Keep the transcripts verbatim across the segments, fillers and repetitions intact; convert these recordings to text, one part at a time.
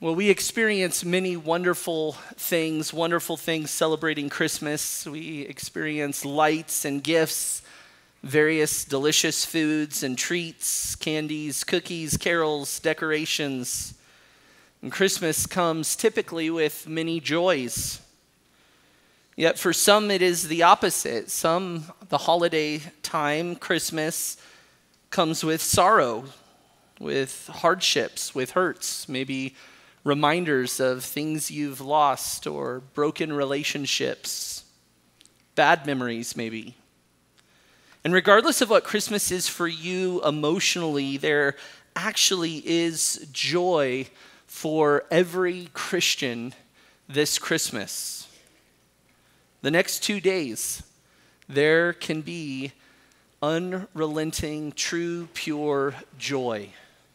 Well, we experience many wonderful things, wonderful things celebrating Christmas. We experience lights and gifts, various delicious foods and treats, candies, cookies, carols, decorations. And Christmas comes typically with many joys. Yet for some it is the opposite. Some, the holiday time, Christmas, comes with sorrow, with hardships, with hurts, maybe reminders of things you've lost or broken relationships, bad memories maybe. And regardless of what Christmas is for you emotionally, there actually is joy for every Christian this Christmas. The next two days, there can be unrelenting, true, pure joy.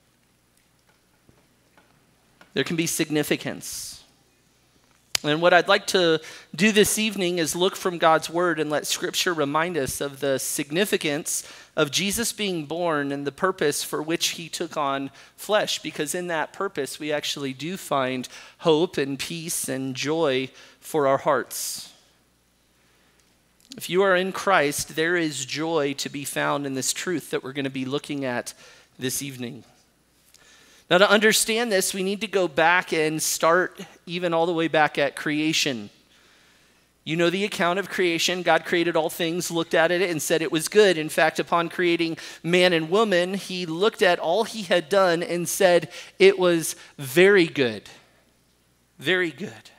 There can be significance. And what I'd like to do this evening is look from God's word and let Scripture remind us of the significance of Jesus being born and the purpose for which he took on flesh, because in that purpose we actually do find hope and peace and joy for our hearts. If you are in Christ, there is joy to be found in this truth that we're going to be looking at this evening. Now, to understand this, we need to go back and start even all the way back at creation. You know the account of creation. God created all things, looked at it, and said it was good. In fact, upon creating man and woman, he looked at all he had done and said it was very good. Very good.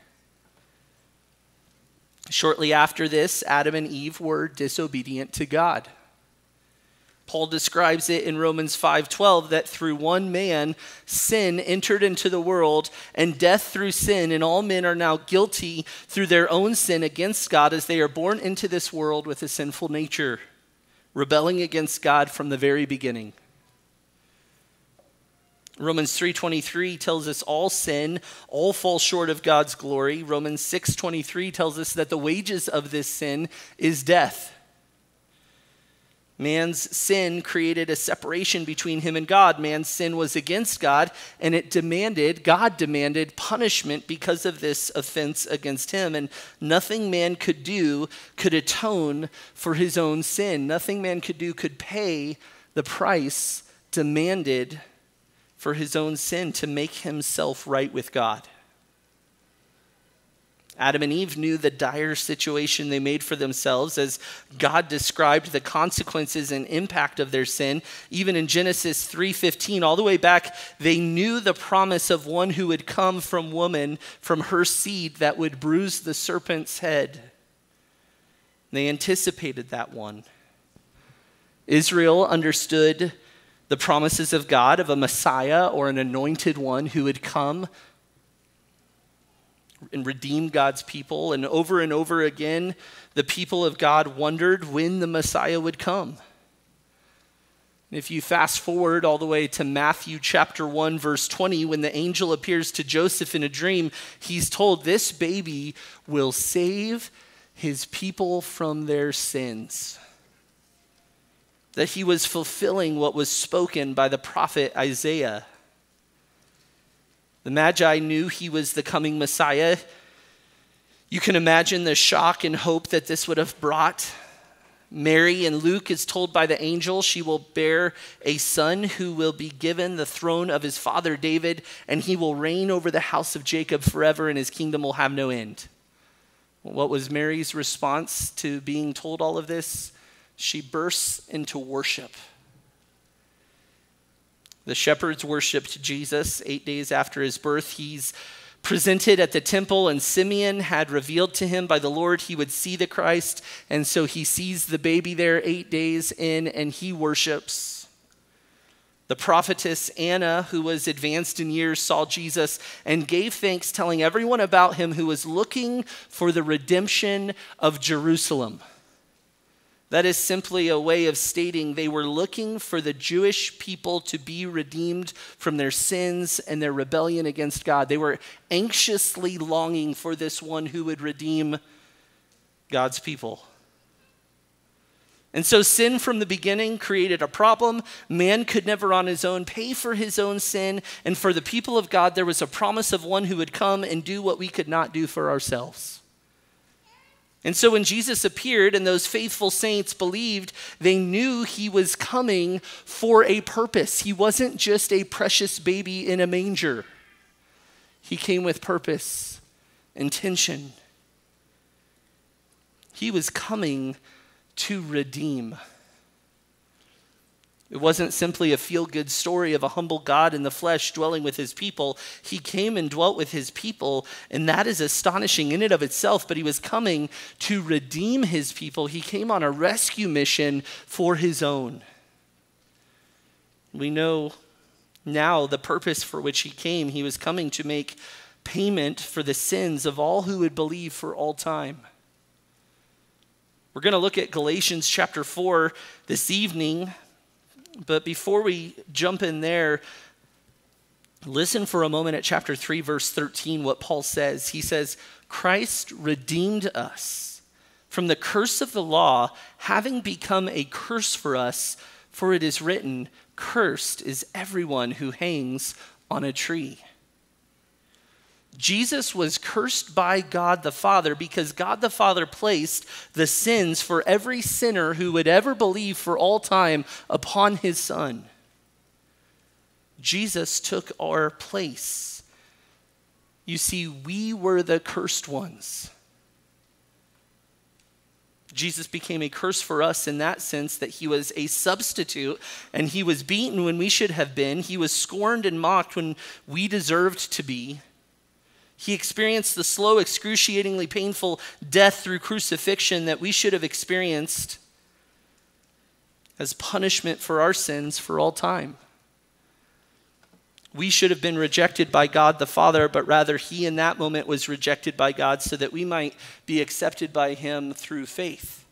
Shortly after this, Adam and Eve were disobedient to God. Paul describes it in Romans five twelve that through one man, sin entered into the world, and death through sin, and all men are now guilty through their own sin against God, as they are born into this world with a sinful nature, rebelling against God from the very beginning. Romans three twenty-three tells us all sin, all fall short of God's glory. Romans six twenty-three tells us that the wages of this sin is death. Man's sin created a separation between him and God. Man's sin was against God, and it demanded, God demanded punishment because of this offense against him. And nothing man could do could atone for his own sin. Nothing man could do could pay the price demanded for his own sin to make himself right with God. Adam and Eve knew the dire situation they made for themselves as God described the consequences and impact of their sin. Even in Genesis three fifteen, all the way back, they knew the promise of one who would come from woman, from her seed that would bruise the serpent's head. They anticipated that one. Israel understood the promises of God of a Messiah or an anointed one who would come and redeem God's people. And over and over again, the people of God wondered when the Messiah would come. If you fast forward all the way to Matthew chapter one, verse twenty, when the angel appears to Joseph in a dream, he's told this baby will save his people from their sins. That he was fulfilling what was spoken by the prophet Isaiah. The Magi knew he was the coming Messiah. You can imagine the shock and hope that this would have brought. Mary, in Luke, is told by the angel she will bear a son who will be given the throne of his father David, and he will reign over the house of Jacob forever, and his kingdom will have no end. What was Mary's response to being told all of this? She bursts into worship. The shepherds worshiped Jesus eight days after his birth. He's presented at the temple, and Simeon had revealed to him by the Lord he would see the Christ. And so he sees the baby there eight days in, and he worships. The prophetess Anna, who was advanced in years, saw Jesus and gave thanks, telling everyone about him who was looking for the redemption of Jerusalem. That is simply a way of stating they were looking for the Jewish people to be redeemed from their sins and their rebellion against God. They were anxiously longing for this one who would redeem God's people. And so sin from the beginning created a problem. Man could never on his own pay for his own sin. And for the people of God, there was a promise of one who would come and do what we could not do for ourselves. And so when Jesus appeared and those faithful saints believed, they knew he was coming for a purpose. He wasn't just a precious baby in a manger. He came with purpose, intention. He was coming to redeem. It wasn't simply a feel-good story of a humble God in the flesh dwelling with his people. He came and dwelt with his people, and that is astonishing in and of itself, but he was coming to redeem his people. He came on a rescue mission for his own. We know now the purpose for which he came. He was coming to make payment for the sins of all who would believe for all time. We're going to look at Galatians chapter four this evening. But before we jump in there, listen for a moment at chapter three, verse thirteen, what Paul says. He says, Christ redeemed us from the curse of the law, having become a curse for us, for it is written, cursed is everyone who hangs on a tree. Jesus was cursed by God the Father because God the Father placed the sins for every sinner who would ever believe for all time upon his Son. Jesus took our place. You see, we were the cursed ones. Jesus became a curse for us in that sense that he was a substitute, and he was beaten when we should have been. He was scorned and mocked when we deserved to be. He experienced the slow, excruciatingly painful death through crucifixion that we should have experienced as punishment for our sins for all time. We should have been rejected by God the Father, but rather he in that moment was rejected by God so that we might be accepted by him through faith.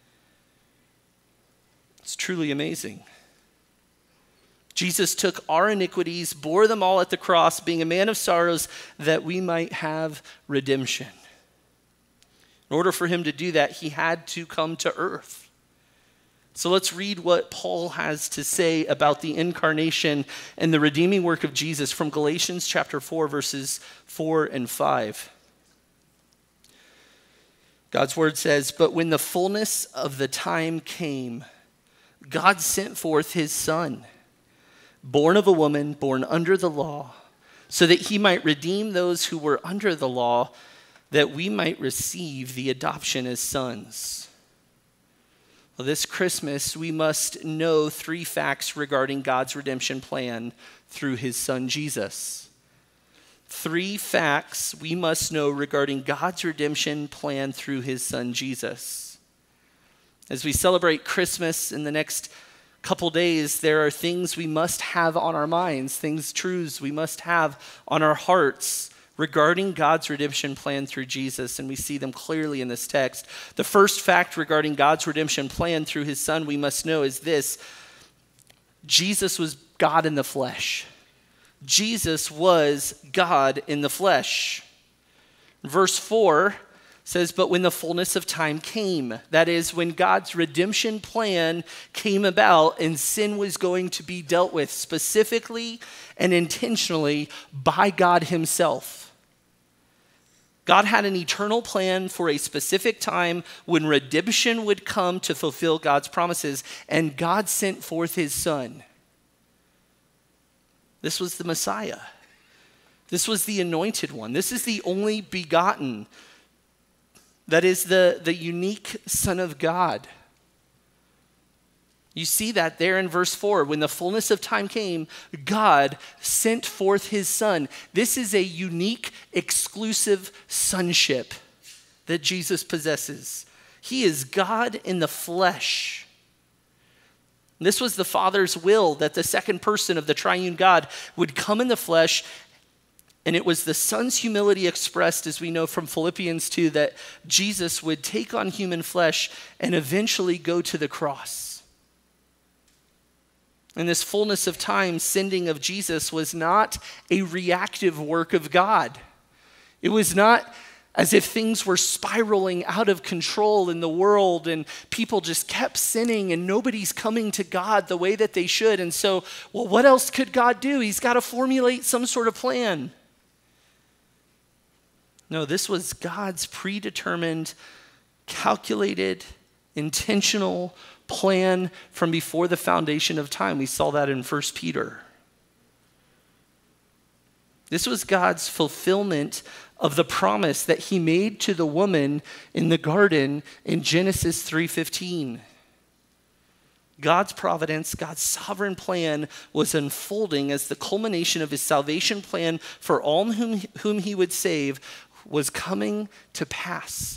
It's truly amazing. Jesus took our iniquities, bore them all at the cross, being a man of sorrows, that we might have redemption. In order for him to do that, he had to come to earth. So let's read what Paul has to say about the incarnation and the redeeming work of Jesus from Galatians chapter four, verses four and five. God's word says, "But when the fullness of the time came, God sent forth his Son, born of a woman, born under the law, so that he might redeem those who were under the law, that we might receive the adoption as sons." Well, this Christmas, we must know three facts regarding God's redemption plan through his Son, Jesus. Three facts we must know regarding God's redemption plan through his Son, Jesus. As we celebrate Christmas in the next couple days, there are things we must have on our minds, things, truths we must have on our hearts regarding God's redemption plan through Jesus, and we see them clearly in this text. The first fact regarding God's redemption plan through his Son we must know is this: Jesus was God in the flesh. Jesus was God in the flesh. Verse four says, "But when the fullness of time came," that is, when God's redemption plan came about and sin was going to be dealt with specifically and intentionally by God himself. God had an eternal plan for a specific time when redemption would come to fulfill God's promises, and God sent forth his Son. This was the Messiah. This was the anointed one. This is the only begotten. That is the, the unique Son of God. You see that there in verse four. When the fullness of time came, God sent forth his Son. This is a unique, exclusive sonship that Jesus possesses. He is God in the flesh. This was the Father's will, that the second person of the triune God would come in the flesh. And it was the Son's humility expressed, as we know from Philippians two, that Jesus would take on human flesh and eventually go to the cross. In this fullness of time, sending of Jesus was not a reactive work of God. It was not as if things were spiraling out of control in the world and people just kept sinning and nobody's coming to God the way that they should. And so, well, what else could God do? He's got to formulate some sort of plan. No, this was God's predetermined, calculated, intentional plan from before the foundation of time. We saw that in First Peter. This was God's fulfillment of the promise that he made to the woman in the garden in Genesis three fifteen. God's providence, God's sovereign plan was unfolding as the culmination of his salvation plan for all whom, whom he would save was coming to pass.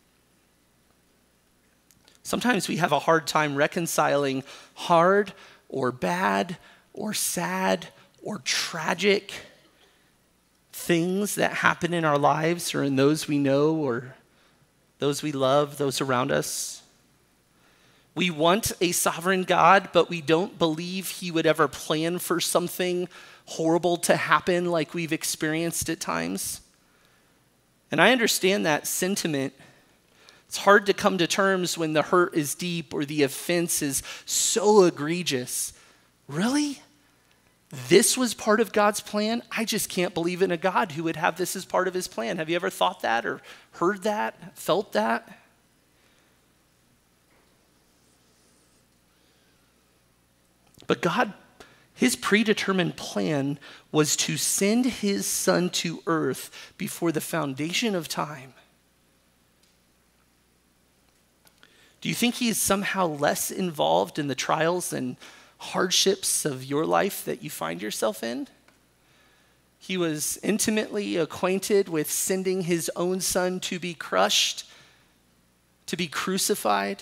Sometimes we have a hard time reconciling hard or bad or sad or tragic things that happen in our lives or in those we know or those we love, those around us. We want a sovereign God, but we don't believe he would ever plan for something horrible to happen like we've experienced at times. And I understand that sentiment. It's hard to come to terms when the hurt is deep or the offense is so egregious. Really? This was part of God's plan? I just can't believe in a God who would have this as part of his plan. Have you ever thought that or heard that, felt that? But God, his predetermined plan was to send his son to earth before the foundation of time. Do you think he is somehow less involved in the trials and hardships of your life that you find yourself in? He was intimately acquainted with sending his own son to be crushed, to be crucified.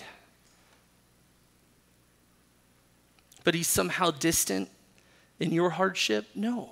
But he's somehow distant in your hardship? No.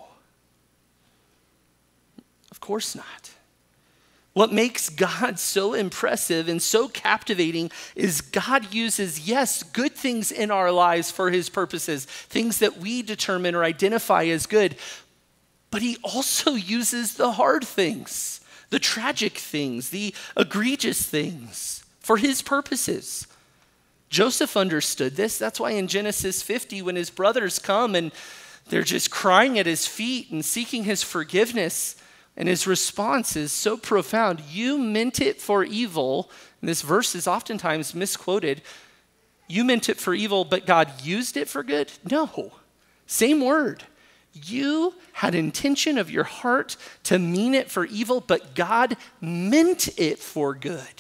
Of course not. What makes God so impressive and so captivating is God uses, yes, good things in our lives for his purposes, things that we determine or identify as good, but he also uses the hard things, the tragic things, the egregious things for his purposes. Joseph understood this. That's why in Genesis fifty, when his brothers come and they're just crying at his feet and seeking his forgiveness, and his response is so profound. You meant it for evil. And this verse is oftentimes misquoted. You meant it for evil, but God used it for good? No. Same word. You had intention of your heart to mean it for evil, but God meant it for good.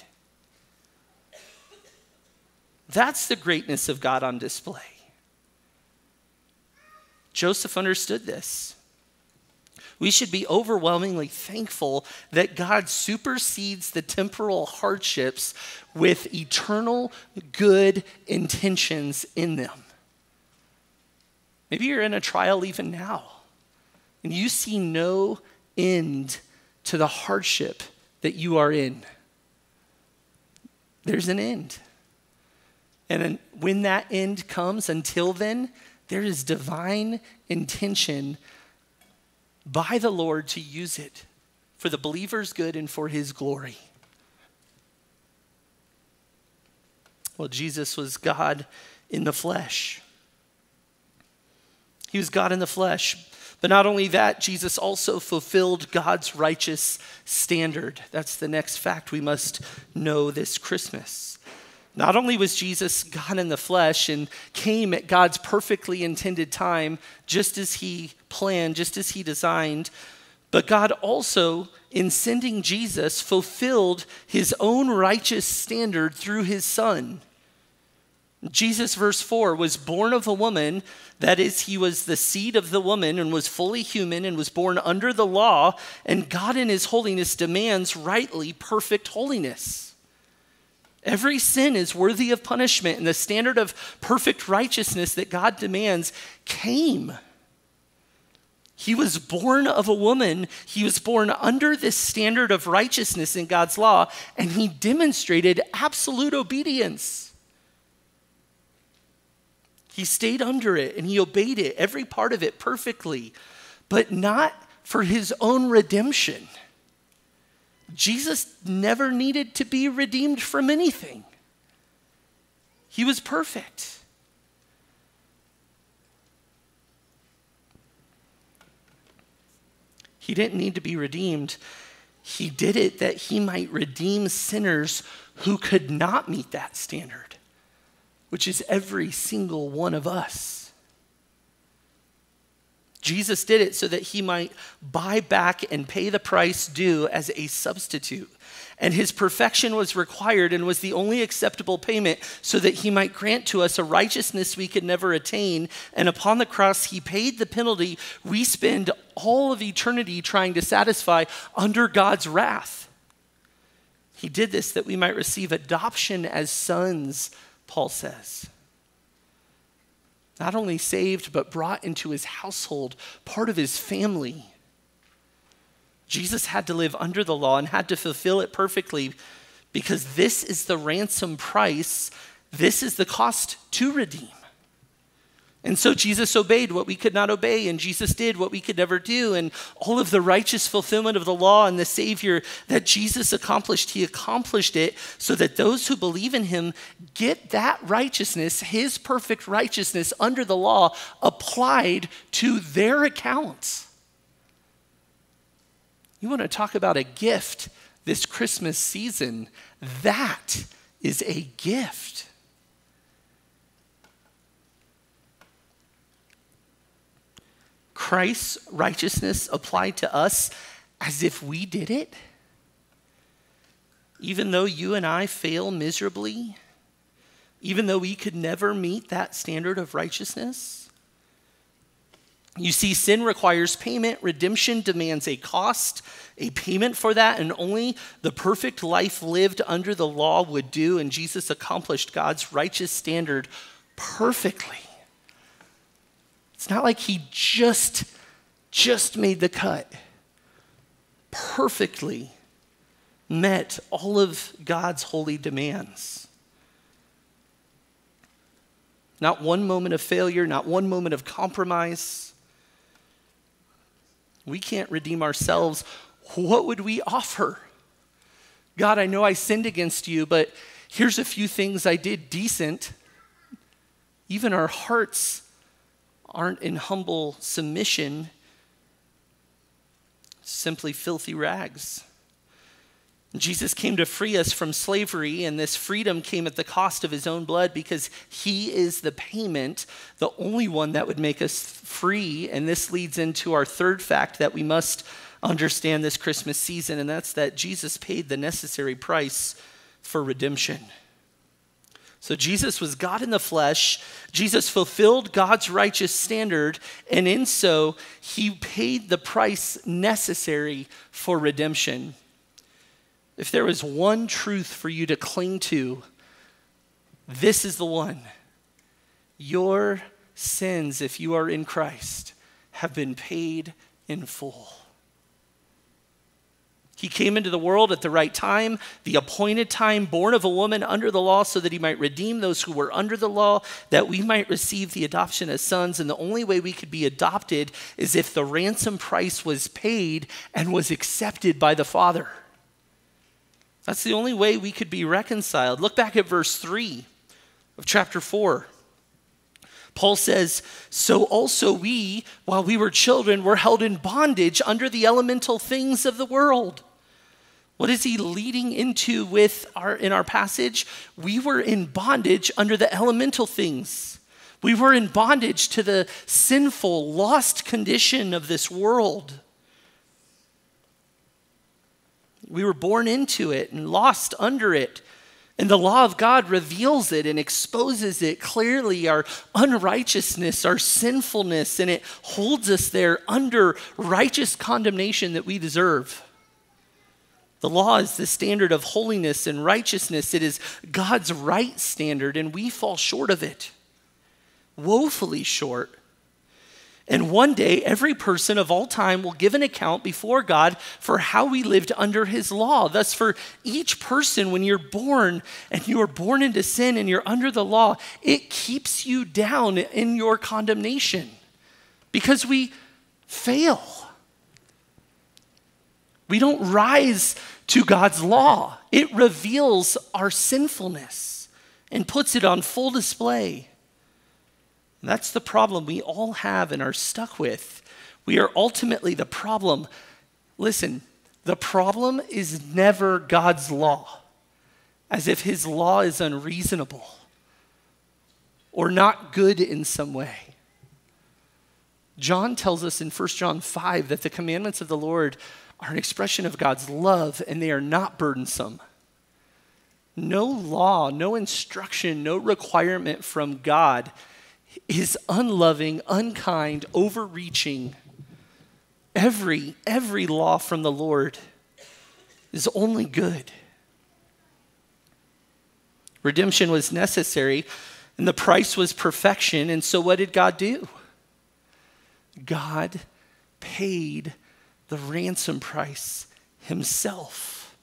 That's the greatness of God on display. Joseph understood this. We should be overwhelmingly thankful that God supersedes the temporal hardships with eternal good intentions in them. Maybe you're in a trial even now, and you see no end to the hardship that you are in. There's an end. And when that end comes, until then, there is divine intention by the Lord to use it for the believer's good and for his glory. Well, Jesus was God in the flesh. He was God in the flesh. But not only that, Jesus also fulfilled God's righteous standard. That's the next fact we must know this Christmas. Not only was Jesus God in the flesh and came at God's perfectly intended time, just as he planned, just as he designed, but God also, in sending Jesus, fulfilled his own righteous standard through his son. Jesus, verse four, was born of a woman. That is, he was the seed of the woman and was fully human and was born under the law. And God in his holiness demands rightly perfect holiness. Every sin is worthy of punishment, and the standard of perfect righteousness that God demands came. He was born of a woman. He was born under this standard of righteousness in God's law, and he demonstrated absolute obedience. He stayed under it, and he obeyed it, every part of it perfectly, but not for his own redemption. Jesus never needed to be redeemed from anything. He was perfect. He didn't need to be redeemed. He did it that he might redeem sinners who could not meet that standard, which is every single one of us. Jesus did it so that he might buy back and pay the price due as a substitute. And his perfection was required and was the only acceptable payment so that he might grant to us a righteousness we could never attain. And upon the cross, he paid the penalty we spend all of eternity trying to satisfy under God's wrath. He did this that we might receive adoption as sons, Paul says. Not only saved, but brought into his household, part of his family. Jesus had to live under the law and had to fulfill it perfectly because this is the ransom price. This is the cost to redeem. And so Jesus obeyed what we could not obey, and Jesus did what we could never do. And all of the righteous fulfillment of the law and the Savior that Jesus accomplished, he accomplished it so that those who believe in him get that righteousness, his perfect righteousness under the law, applied to their accounts. You want to talk about a gift this Christmas season? That is a gift. Christ's righteousness applied to us as if we did it. Even though you and I fail miserably, even though we could never meet that standard of righteousness. You see, sin requires payment. Redemption demands a cost, a payment for that, and only the perfect life lived under the law would do, and Jesus accomplished God's righteous standard perfectly. It's not like he just, just made the cut. Perfectly met all of God's holy demands. Not one moment of failure, not one moment of compromise. We can't redeem ourselves. What would we offer? God, I know I sinned against you, but here's a few things I did decent. Even our hearts aren't in humble submission, simply filthy rags. Jesus came to free us from slavery, and this freedom came at the cost of his own blood because he is the payment, the only one that would make us free. And this leads into our third fact that we must understand this Christmas season, and that's that Jesus paid the necessary price for redemption. So Jesus was God in the flesh. Jesus fulfilled God's righteous standard, and in so, he paid the price necessary for redemption. If there was one truth for you to cling to, this is the one. Your sins, if you are in Christ, have been paid in full. He came into the world at the right time, the appointed time, born of a woman under the law, so that he might redeem those who were under the law, that we might receive the adoption as sons. And the only way we could be adopted is if the ransom price was paid and was accepted by the Father. That's the only way we could be reconciled. Look back at verse three of chapter four. Paul says, so also we, while we were children, were held in bondage under the elemental things of the world. What is he leading into with our in our passage? We were in bondage under the elemental things. We were in bondage to the sinful, lost condition of this world. We were born into it and lost under it. And the law of God reveals it and exposes it clearly, our unrighteousness, our sinfulness, and it holds us there under righteous condemnation that we deserve. The law is the standard of holiness and righteousness. It is God's right standard, and we fall short of it, woefully short. And one day, every person of all time will give an account before God for how we lived under his law. Thus, for each person, when you're born and you are born into sin and you're under the law, it keeps you down in your condemnation because we fail. We don't rise to God's law. It reveals our sinfulness and puts it on full display. And that's the problem we all have and are stuck with. We are ultimately the problem. Listen, the problem is never God's law, as if his law is unreasonable or not good in some way. John tells us in First John five that the commandments of the Lord are an expression of God's love, and they are not burdensome. No law, no instruction, no requirement from God is unloving, unkind, overreaching. Every, every law from the Lord is only good. Redemption was necessary, and the price was perfection. And so what did God do? God paid the ransom price himself.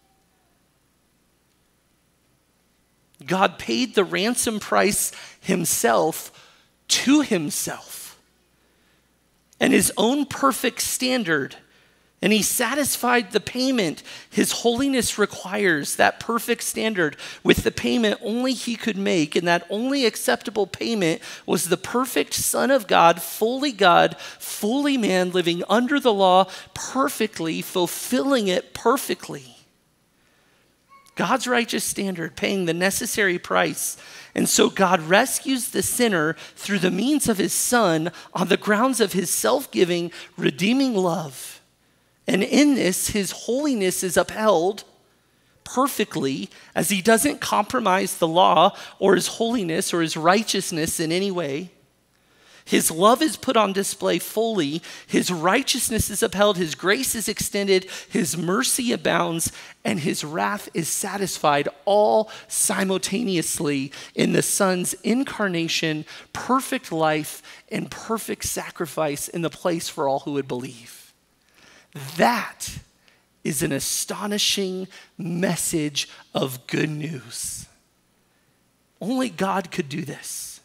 God paid the ransom price himself to himself and his own perfect standard. And he satisfied the payment his holiness requires, that perfect standard, with the payment only he could make. And that only acceptable payment was the perfect Son of God, fully God, fully man, living under the law perfectly, fulfilling it perfectly. God's righteous standard, paying the necessary price. And so God rescues the sinner through the means of his Son on the grounds of his self-giving, redeeming love. And in this, his holiness is upheld perfectly, as he doesn't compromise the law or his holiness or his righteousness in any way. His love is put on display fully. His righteousness is upheld. His grace is extended. His mercy abounds. And his wrath is satisfied, all simultaneously in the Son's incarnation, perfect life, and perfect sacrifice in the place for all who would believe. That is an astonishing message of good news. Only God could do this.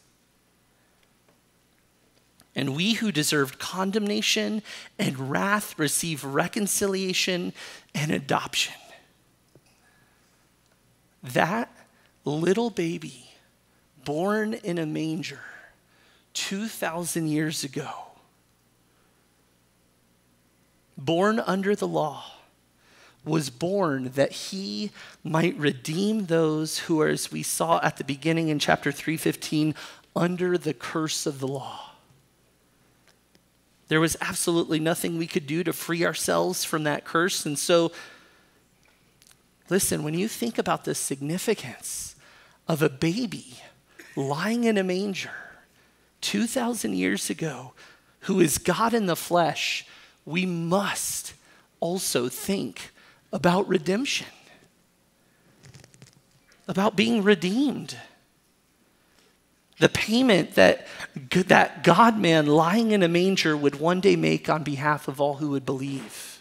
And we who deserved condemnation and wrath receive reconciliation and adoption. That little baby born in a manger two thousand years ago, born under the law, was born that he might redeem those who are, as we saw at the beginning in chapter three fifteen, under the curse of the law. There was absolutely nothing we could do to free ourselves from that curse. And so, listen, when you think about the significance of a baby lying in a manger two thousand years ago, who is God in the flesh, we must also think about redemption, about being redeemed. The payment that, that God-man lying in a manger would one day make on behalf of all who would believe.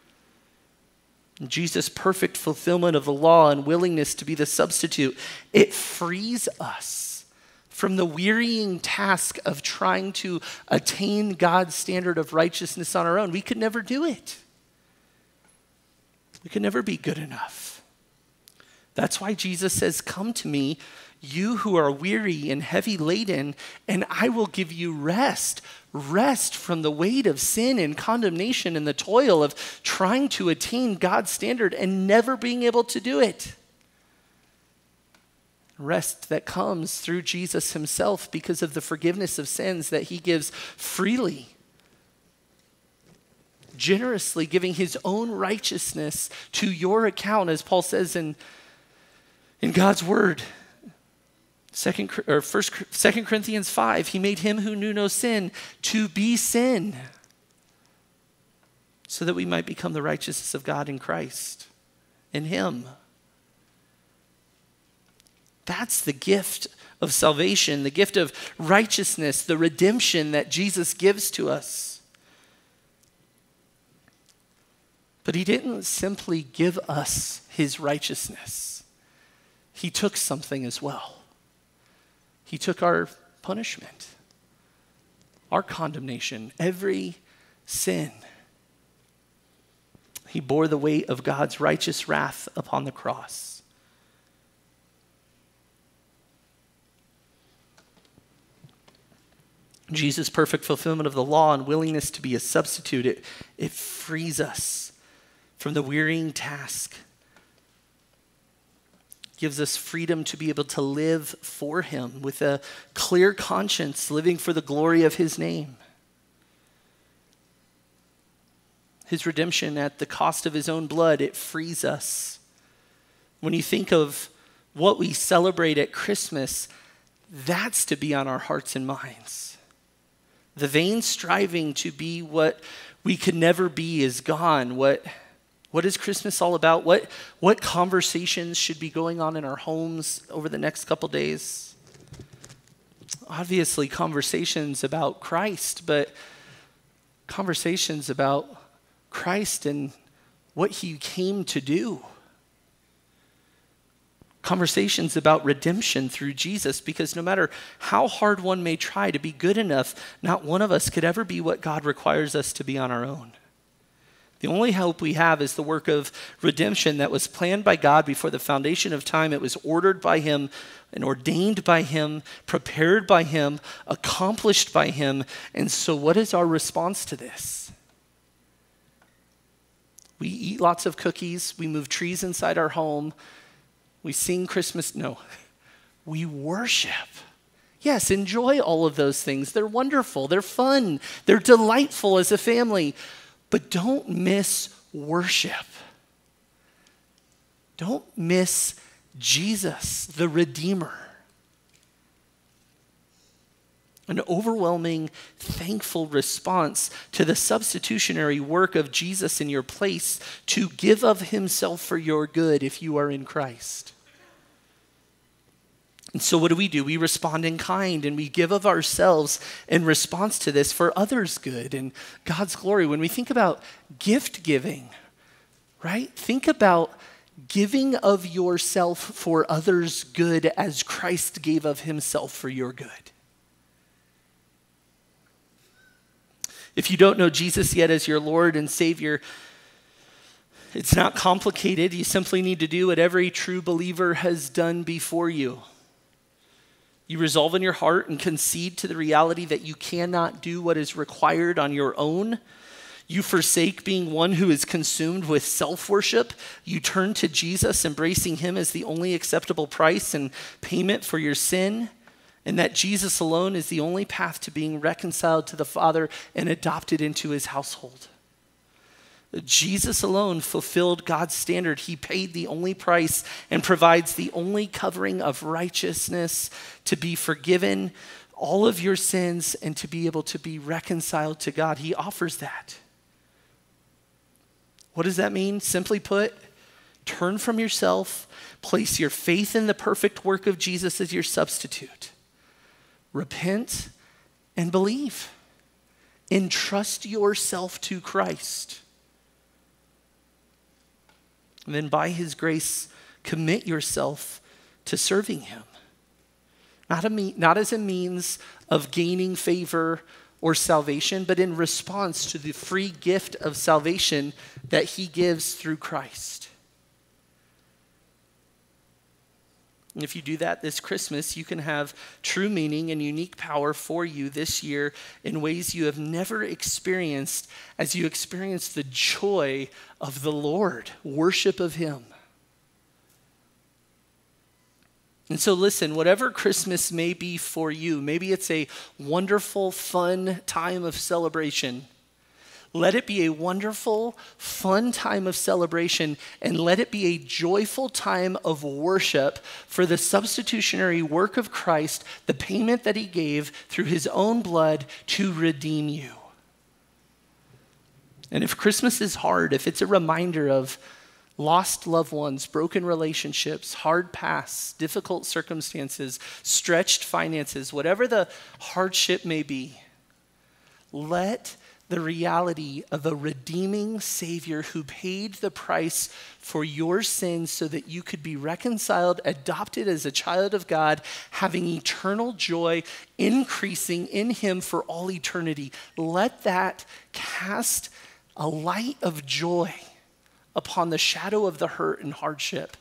Jesus' perfect fulfillment of the law and willingness to be the substitute, it frees us from the wearying task of trying to attain God's standard of righteousness on our own. We could never do it. We could never be good enough. That's why Jesus says, "Come to me, you who are weary and heavy laden, and I will give you rest." Rest from the weight of sin and condemnation and the toil of trying to attain God's standard and never being able to do it. Rest that comes through Jesus himself because of the forgiveness of sins that he gives freely, generously giving his own righteousness to your account, as Paul says in, in God's word. Second or first Second Corinthians five, he made him who knew no sin to be sin, so that we might become the righteousness of God in Christ, in him. That's the gift of salvation, the gift of righteousness, the redemption that Jesus gives to us. But he didn't simply give us his righteousness. He took something as well. He took our punishment, our condemnation, every sin. He bore the weight of God's righteous wrath upon the cross. Jesus' perfect fulfillment of the law and willingness to be a substitute, it, it frees us from the wearying task. Gives us freedom to be able to live for him with a clear conscience, living for the glory of his name. His redemption at the cost of his own blood, it frees us. When you think of what we celebrate at Christmas, that's to be on our hearts and minds. The vain striving to be what we could never be is gone. What, what is Christmas all about? What, what conversations should be going on in our homes over the next couple days? Obviously, conversations about Christ, but conversations about Christ and what he came to do. Conversations about redemption through Jesus, because no matter how hard one may try to be good enough, not one of us could ever be what God requires us to be on our own. The only hope we have is the work of redemption that was planned by God before the foundation of time. It was ordered by him and ordained by him, prepared by him, accomplished by him. And so what is our response to this? We eat lots of cookies. We move trees inside our home. We sing Christmas. No, we worship. Yes, enjoy all of those things. They're wonderful. They're fun. They're delightful as a family. But don't miss worship. Don't miss Jesus, the Redeemer. An overwhelming, thankful response to the substitutionary work of Jesus in your place to give of himself for your good if you are in Christ. And so what do we do? We respond in kind and we give of ourselves in response to this for others' good and God's glory. When we think about gift giving, right? Think about giving of yourself for others' good as Christ gave of himself for your good. If you don't know Jesus yet as your Lord and Savior, it's not complicated. You simply need to do what every true believer has done before you. You resolve in your heart and concede to the reality that you cannot do what is required on your own. You forsake being one who is consumed with self-worship. You turn to Jesus, embracing him as the only acceptable price and payment for your sin. And that Jesus alone is the only path to being reconciled to the Father and adopted into his household. Jesus alone fulfilled God's standard. He paid the only price and provides the only covering of righteousness to be forgiven all of your sins and to be able to be reconciled to God. He offers that. What does that mean? Simply put, turn from yourself, place your faith in the perfect work of Jesus as your substitute. Repent and believe. Entrust yourself to Christ. And then by his grace, commit yourself to serving him. Not, a me- not as a means of gaining favor or salvation, but in response to the free gift of salvation that he gives through Christ. And if you do that this Christmas, you can have true meaning and unique power for you this year in ways you have never experienced as you experience the joy of the Lord, worship of him. And so listen, whatever Christmas may be for you, maybe it's a wonderful, fun time of celebration. Let it be a wonderful, fun time of celebration, and let it be a joyful time of worship for the substitutionary work of Christ, the payment that he gave through his own blood to redeem you. And if Christmas is hard, if it's a reminder of lost loved ones, broken relationships, hard pasts, difficult circumstances, stretched finances, whatever the hardship may be, let the reality of a redeeming Savior who paid the price for your sins so that you could be reconciled, adopted as a child of God, having eternal joy, increasing in him for all eternity. Let that cast a light of joy upon the shadow of the hurt and hardship.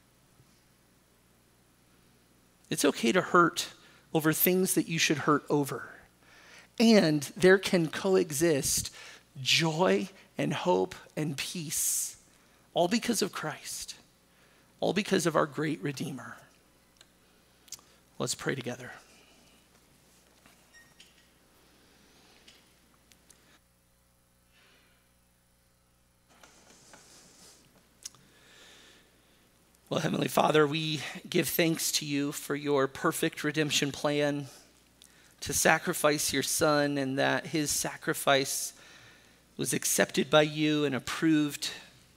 It's okay to hurt over things that you should hurt over. And there can coexist joy and hope and peace, all because of Christ, all because of our great Redeemer. Let's pray together. Well, Heavenly Father, we give thanks to you for your perfect redemption plan to sacrifice your Son, and that his sacrifice was accepted by you and approved.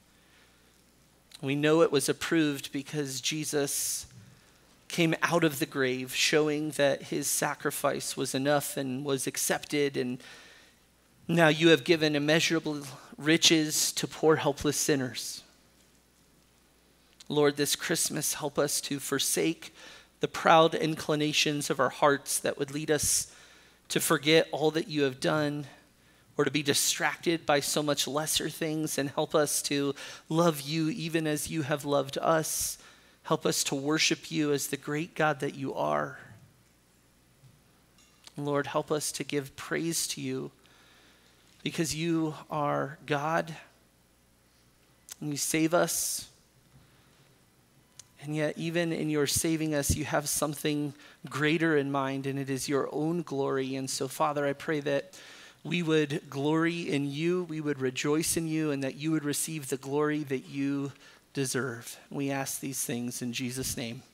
We know it was approved because Jesus came out of the grave, showing that his sacrifice was enough and was accepted. And now you have given immeasurable riches to poor, helpless sinners. Lord, this Christmas, help us to forsake the proud inclinations of our hearts that would lead us to forget all that you have done, or to be distracted by so much lesser things, and help us to love you even as you have loved us. Help us to worship you as the great God that you are. Lord, help us to give praise to you because you are God and you save us. And yet, even in your saving us, you have something greater in mind, and it is your own glory. And so, Father, I pray that we would glory in you, we would rejoice in you, and that you would receive the glory that you deserve. We ask these things in Jesus' name.